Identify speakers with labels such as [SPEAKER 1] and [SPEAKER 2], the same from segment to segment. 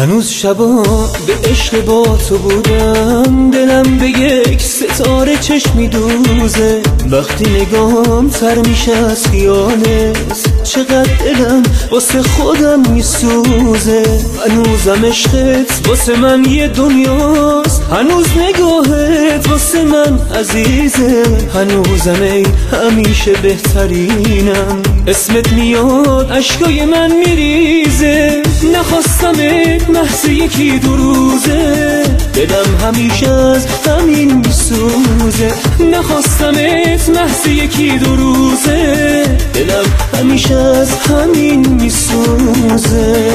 [SPEAKER 1] هنوز شبا به عشق با تو بودم، دلم به یک ستاره چشم میدوزه. وقتی نگام تر میشه از خیالت، چقدر دلم واسه خودم میسوزه. هنوزم عشقت واسه من یه دنیاست، هنوز نگاهت واسه من عزیزه. هنوزم ای همیشه بهترینم، اسمت میاد اشکای من میریزه. نخواستمت محض یکی دو روزه، دلم همیشه از همین میسوزه. نخواستمت محض یکی دو روزه، دلم همیشه از همین میسوزه.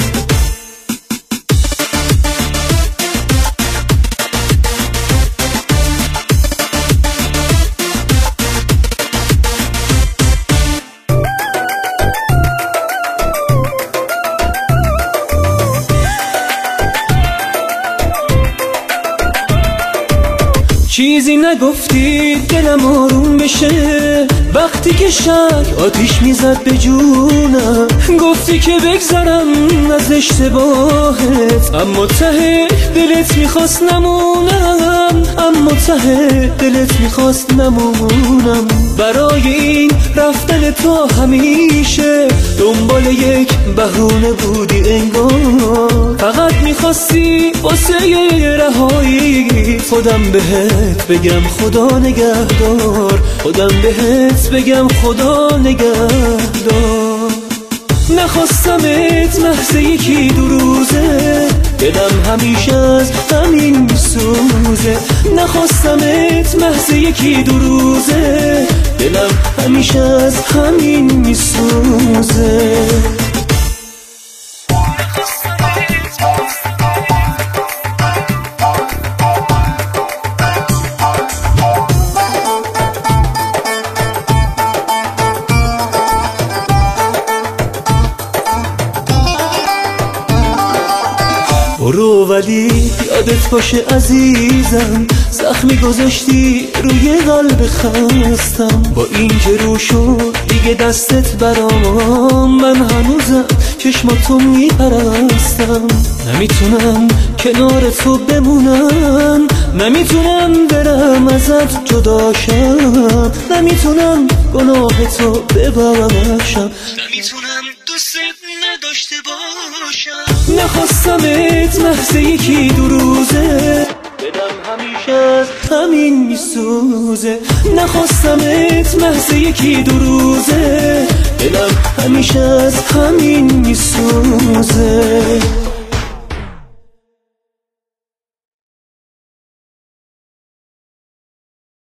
[SPEAKER 1] چیزی نگفتی دلم آروم بشه، وقتی که شک آتیش میزد به جونم. گفتی که بگذرم از اشتباهت، اما ته دلت میخواست نمونم، اما ته دلت میخواست نمونم. برای این رفتن تو همیشه دنبال یک بهونه بودی انگار. فقط میخواستی واسه یه رهایی خودم بهت بگم خدا نگهدار، خودم بهت بگم خدا نگهدار. نخواستمت محض یکی دو روزه، دلم همیشه از همین میسوزه. نخواستمت محض یکی دو روزه، دلم همیشه از همین میسوزه. برو ولی یادت باشه عزیزم، زخمی گذاشتی روی قلب خستم. با این که رو شد دیگه دستت برام، من هنوزم چشماتو میپرستم. نمیتونم کنار تو بمونم، نمیتونم برم ازت جداشم، نمیتونم گناه تو ببخشم، نمیتونم دوست نداشته باشم. نخواستمت محض یکی دو روزه، دلم همیشه از همین میسوزه. نخواستمت محض یکی دو روزه، دلم همیشه از همین میسوزه.